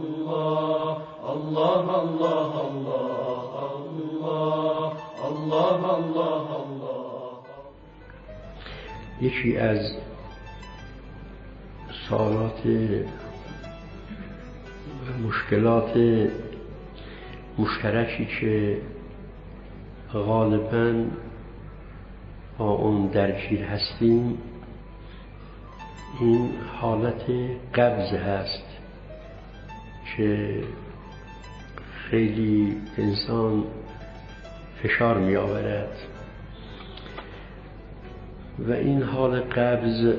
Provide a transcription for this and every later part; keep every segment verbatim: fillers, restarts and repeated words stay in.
الله الله الله الله الله الله الله. یکی از سوالات و مشکلات مشترکی که غالباً با اون درگیر هستیم این حالت قبض هست که خیلی انسان فشار می آورد و این حال قبض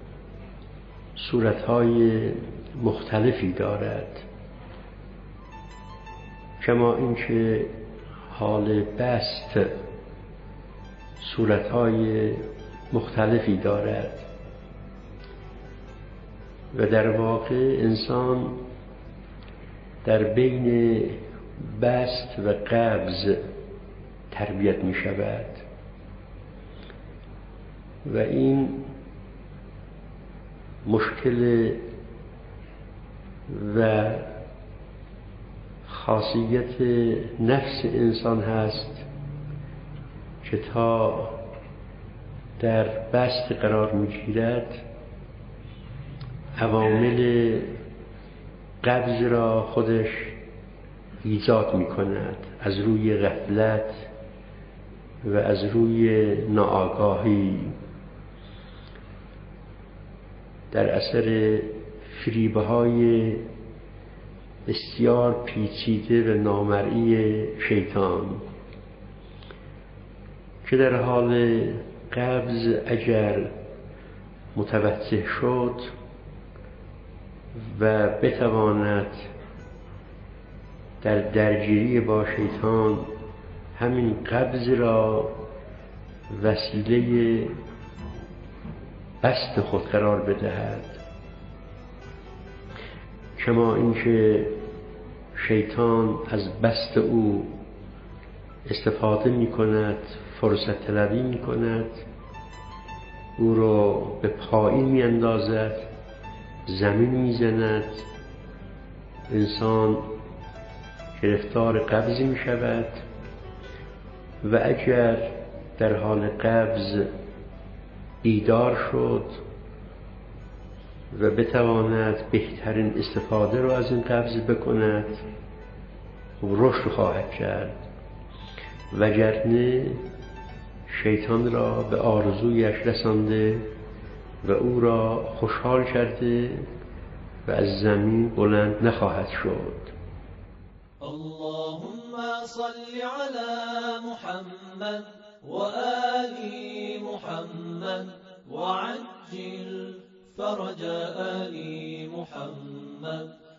صورتهای مختلفی دارد، کما اینکه حال بسط صورتهای مختلفی دارد و در واقع انسان در بین بسط و قبض تربیت می شود و این مشکل و خاصیت نفس انسان هست که تا در بسط قرار می‌گیرد عوامل قبض را خودش ایجاد می‌کند از روی غفلت و از روی ناآگاهی، در اثر فریب‌های بسیار پیچیده و نامرئی شیطان که در حال قبض اگر متوجه شد و بتواند در درگیری با شیطان همین قبض را وسیله بسط خود قرار بدهد، کما اینکه شیطان از بسط او استفاده می کند، فرصت طلبی می کند، او را به پایین می اندازد، زمین می زند، انسان گرفتار قبضی می شود و اگر در حال قبض بیدار شد و بتواند بهترین استفاده را از این قبض بکند رشد خواهد کرد، وگرنه شیطان را به آرزویش رسانده و او را خوشحال کرده و از زمین بلند نخواهد شد. اللهم صل على محمد وآل محمد وعجل فرج آل محمد